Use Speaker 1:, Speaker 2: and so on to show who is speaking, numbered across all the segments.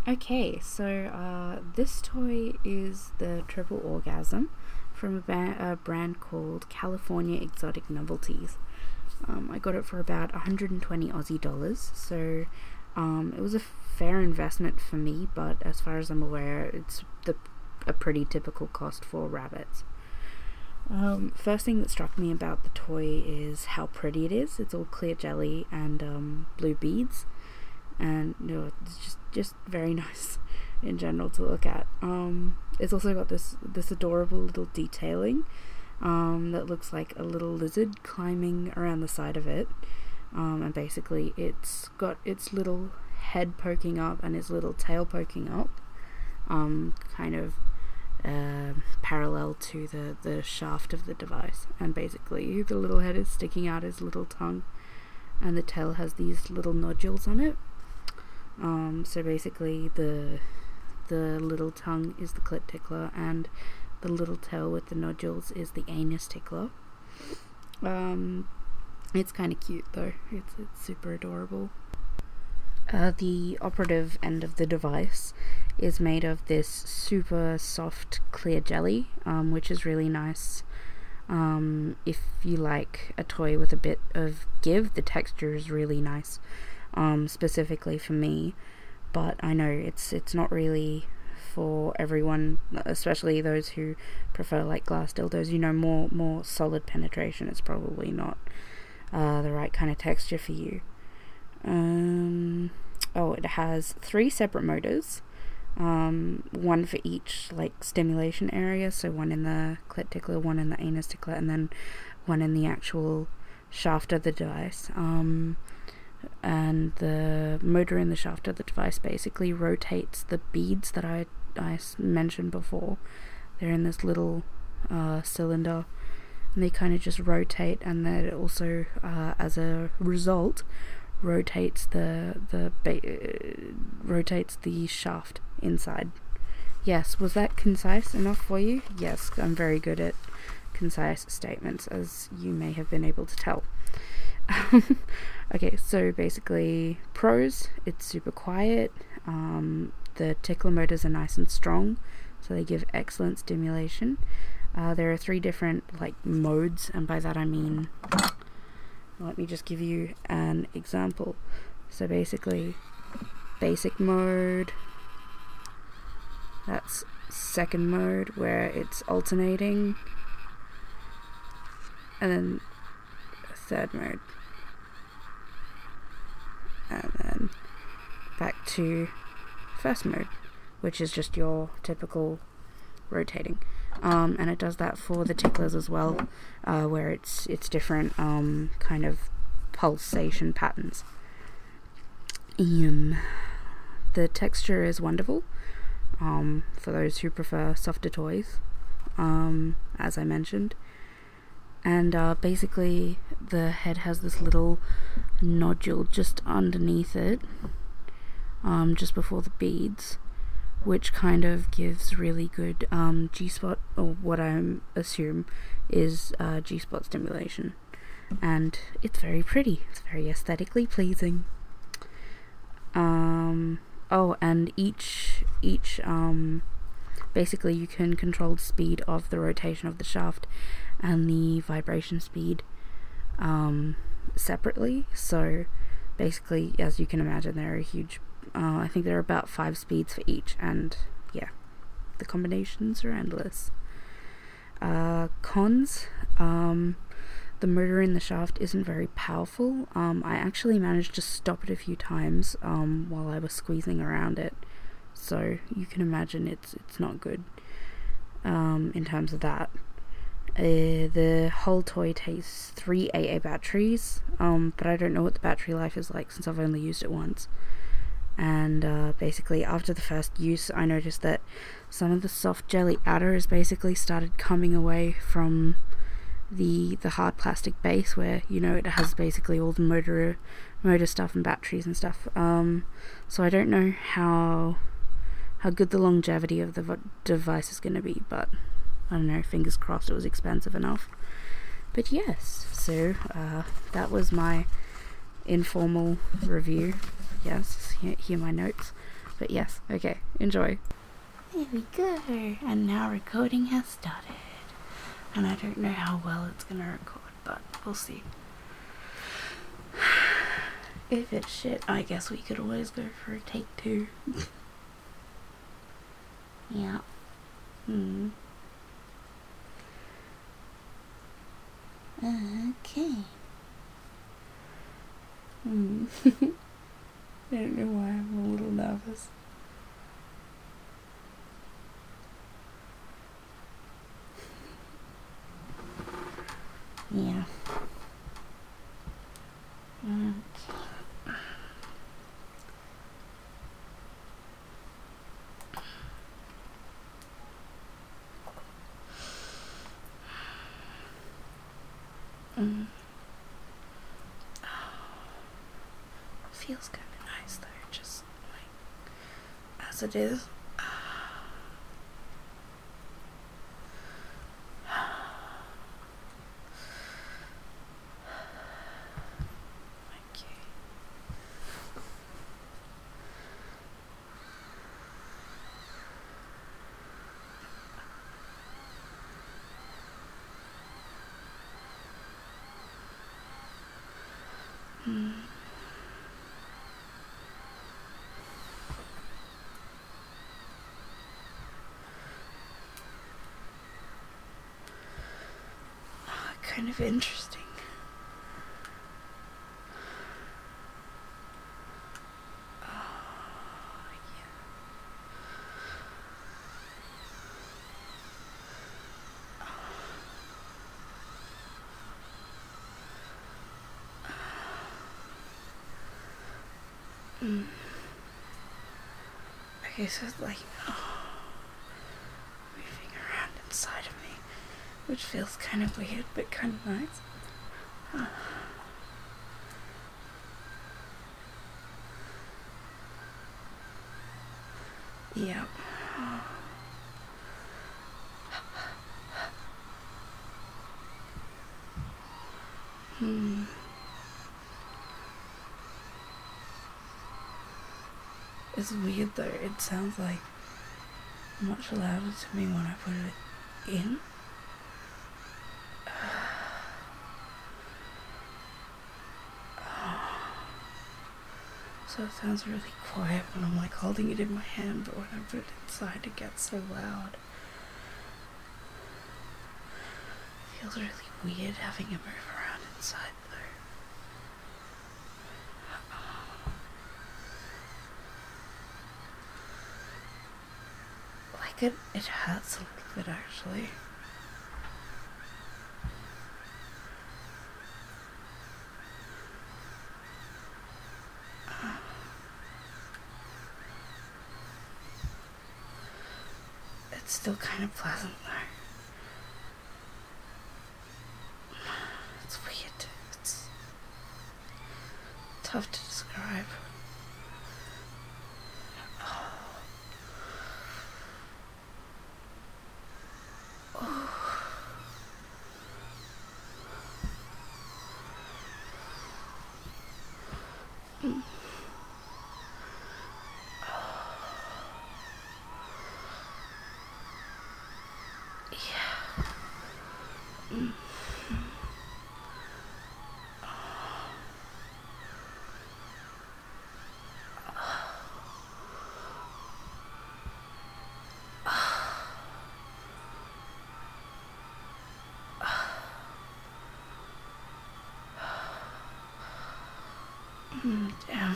Speaker 1: Okay, so this toy is the Triple Orgasm from a brand called California Exotic Novelties. I got it for about 120 Aussie dollars, so it was a fair investment for me, but as far as I'm aware, it's a pretty typical cost for rabbits. First thing that struck me about the toy is how pretty it is. It's all clear jelly and blue beads, and it's just very nice in general to look at. It's also got this adorable little detailing that looks like a little lizard climbing around the side of it, and basically it's got its little head poking up and its little tail poking up, kind of parallel to the shaft of the device, and basically the little head is sticking out his little tongue, and the tail has these little nodules on it. So basically the little tongue is the clit tickler, and the little tail with the nodules is the anus tickler. It's kind of cute though. It's super adorable. The operative end of the device is made of this super soft clear jelly, which is really nice. If you like a toy with a bit of give, the texture is really nice, specifically for me, but I know it's not really for everyone, especially those who prefer like glass dildos. More solid penetration is probably not the right kind of texture for you. It has 3 separate motors, one for each like stimulation area, so one in the clit tickler, one in the anus tickler, and then one in the actual shaft of the device. And the motor in the shaft of the device basically rotates the beads that I mentioned before. They're in this little cylinder, and they kind of just rotate, and then it also, as a result, rotates rotates the shaft inside. Yes, was that concise enough for you? Yes, I'm very good at concise statements, as you may have been able to tell. Okay, so basically, pros, it's super quiet. The tickler motors are nice and strong, so they give excellent stimulation. There are 3 different modes, and by that I mean, let me just give you an example. So basically, basic mode, that's second mode where it's alternating, and then third mode, and then back to first mode, which is just your typical rotating. And it does that for the ticklers as well, where it's different kind of pulsation patterns. The texture is wonderful for those who prefer softer toys, as I mentioned. And basically the head has this little nodule just underneath it, just before the beads, which kind of gives really good G-spot, or what I assume is G-spot stimulation. And it's very pretty. It's very aesthetically pleasing. And each basically you can control the speed of the rotation of the shaft and the vibration speed separately. So basically, as you can imagine, there are huge, I think there are about 5 speeds for each, and yeah, the combinations are endless. Cons, the motor in the shaft isn't very powerful. I actually managed to stop it a few times while I was squeezing around it, so you can imagine it's not good in terms of that. The whole toy takes 3 AA batteries, but I don't know what the battery life is like since I've only used it once. And basically after the first use, I noticed that some of the soft jelly outer has basically started coming away from the hard plastic base, where it has basically all the motor stuff and batteries and stuff. So I don't know how good the longevity of the device is going to be, but I don't know, fingers crossed it was expensive enough. But yes, so that was my informal review. Yes, here are my notes. But yes, okay, enjoy. There we go. And now recording has started. And I don't know how well it's gonna record, but we'll see. If it's shit, I guess we could always go for a take 2. Yeah. Okay. I don't know why I'm a little nervous. Yeah. Okay. Feels kind of nice though, just like as it is. Okay. Kind of interesting. Okay, so it's like moving around inside of me, which feels kind of weird but kind of nice. Yep. It's weird though, it sounds like much louder to me when I put it in. So it sounds really quiet when I'm like holding it in my hand, but when I put it inside it gets so loud. It feels really weird having it move around inside though. Like it hurts a little bit actually. It's still kind of pleasant though. It's weird. It's tough to describe. Damn.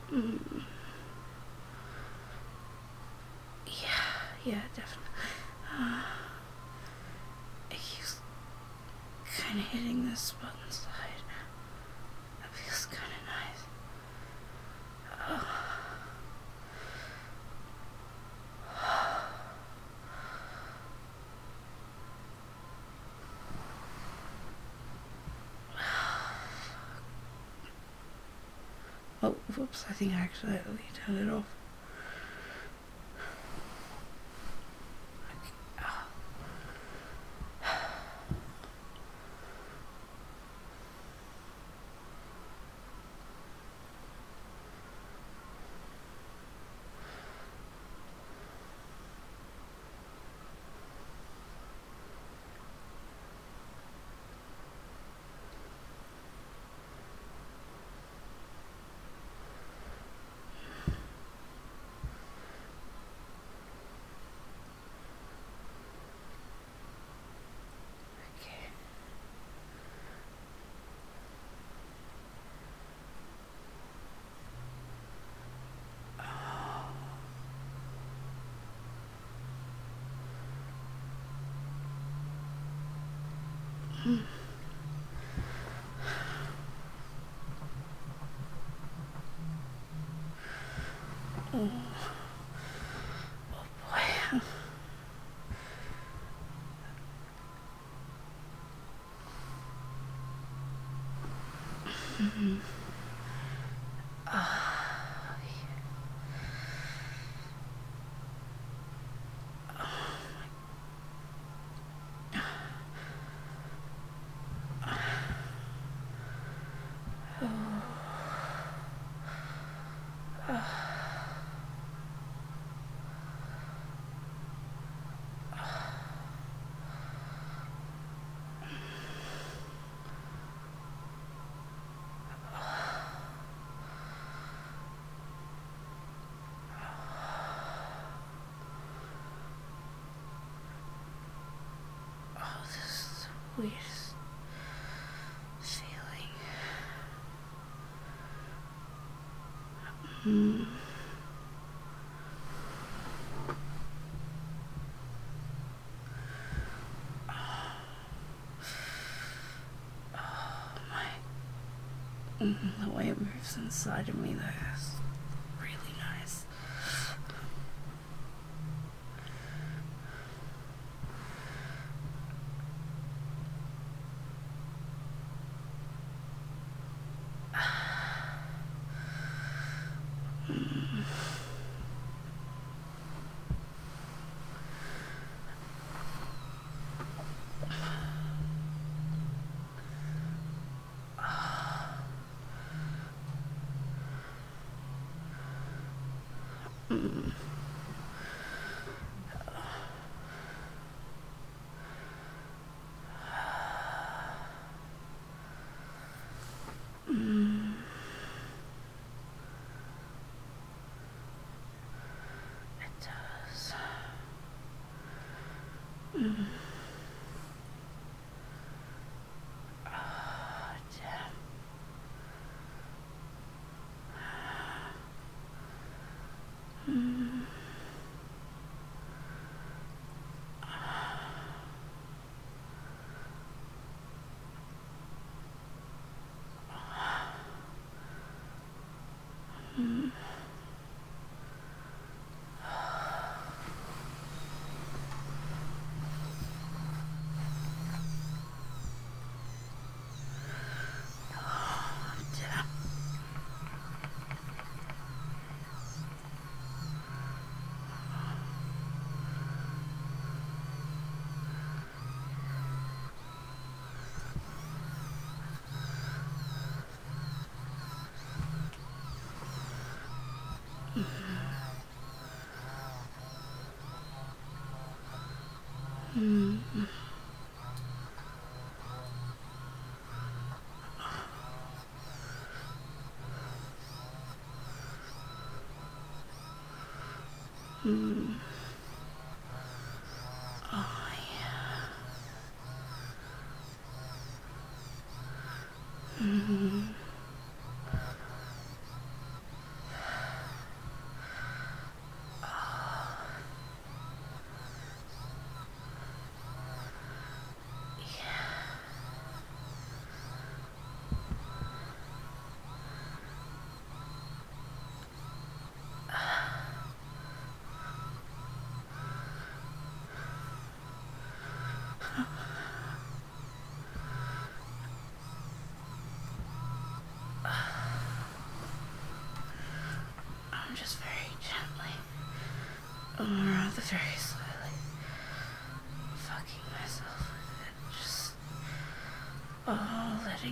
Speaker 1: Mm. Yeah, definitely. It keeps kind of hitting this spot inside. That feels kind of nice. Oh, whoops, I think I accidentally turned it off. Okay. Oh, boy. Oh, this is the weirdest feeling. The way it moves inside of me, though, is really nice. It does. Oh, damn. Oh, yeah. or rather very slowly, fucking myself with it, just letting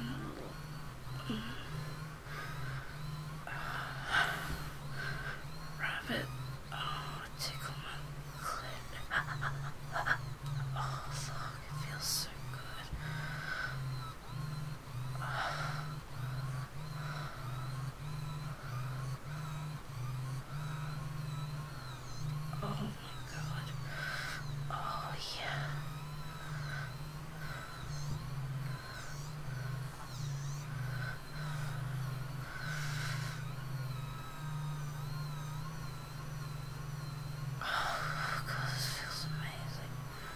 Speaker 1: rabbit tickle my clit. Oh fuck, it feels so good. Oh my god. Oh yeah. Oh god, this feels amazing.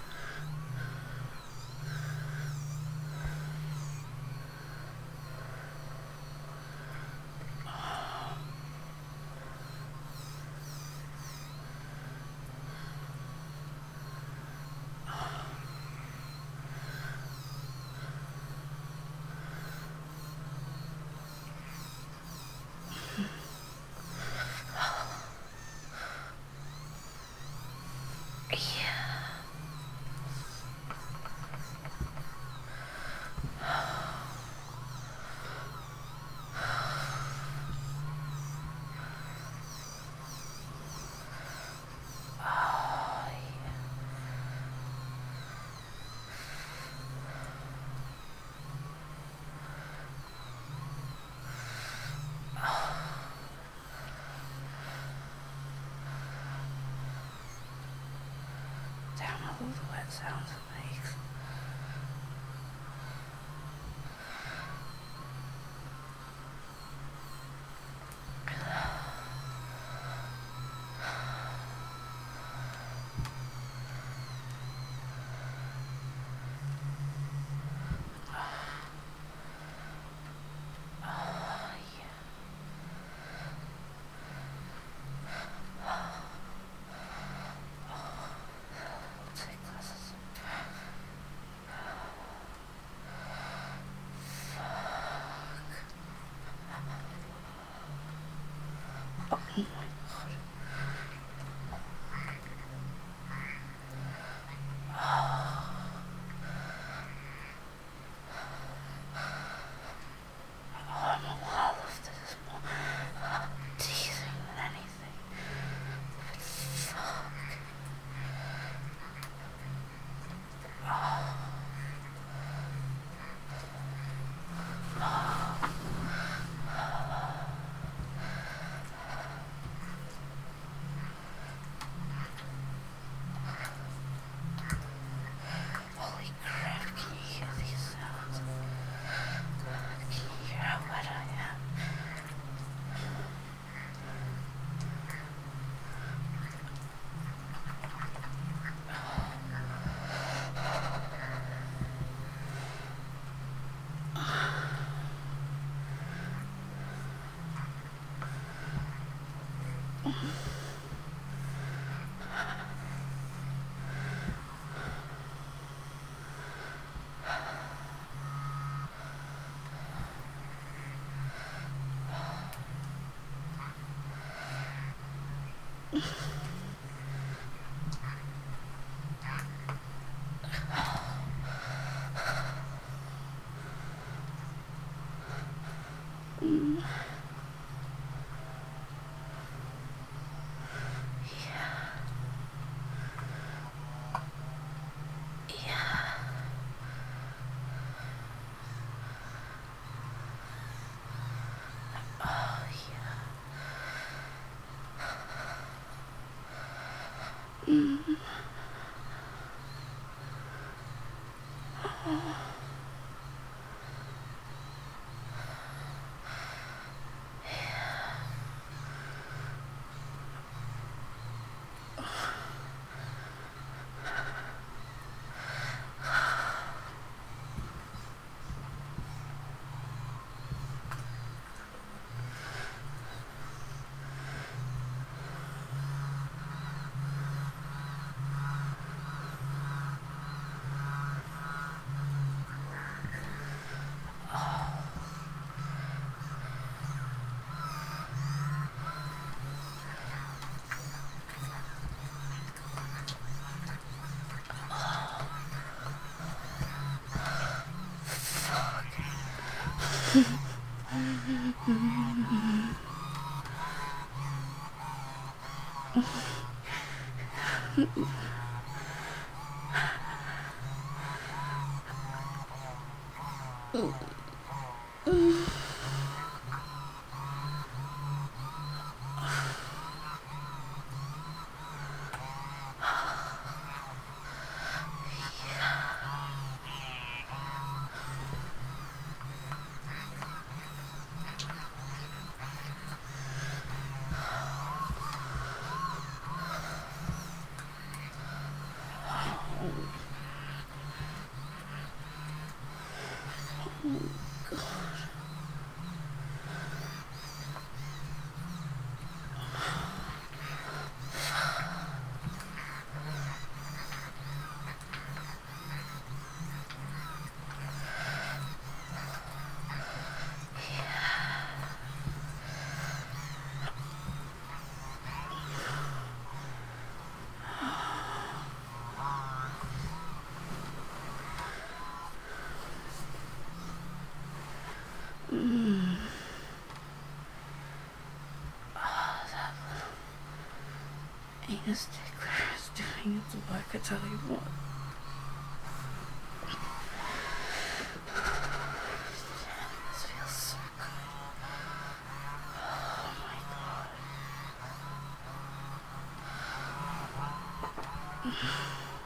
Speaker 1: Damn, I love the wet sounds it makes. Anus tickler is doing its work, I tell you what. This feels so good. Oh my god.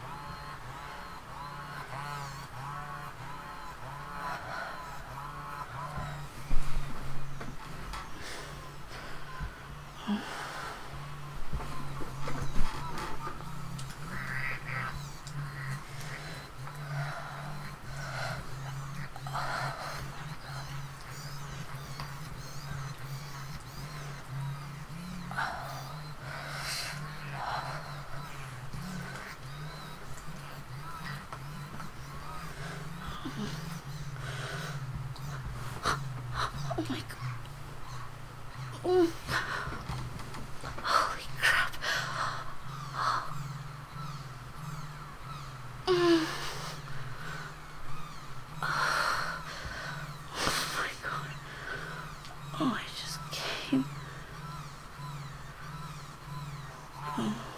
Speaker 1: Oh my god. Oh. Holy crap. Oh my god. Oh, I just came. Oh.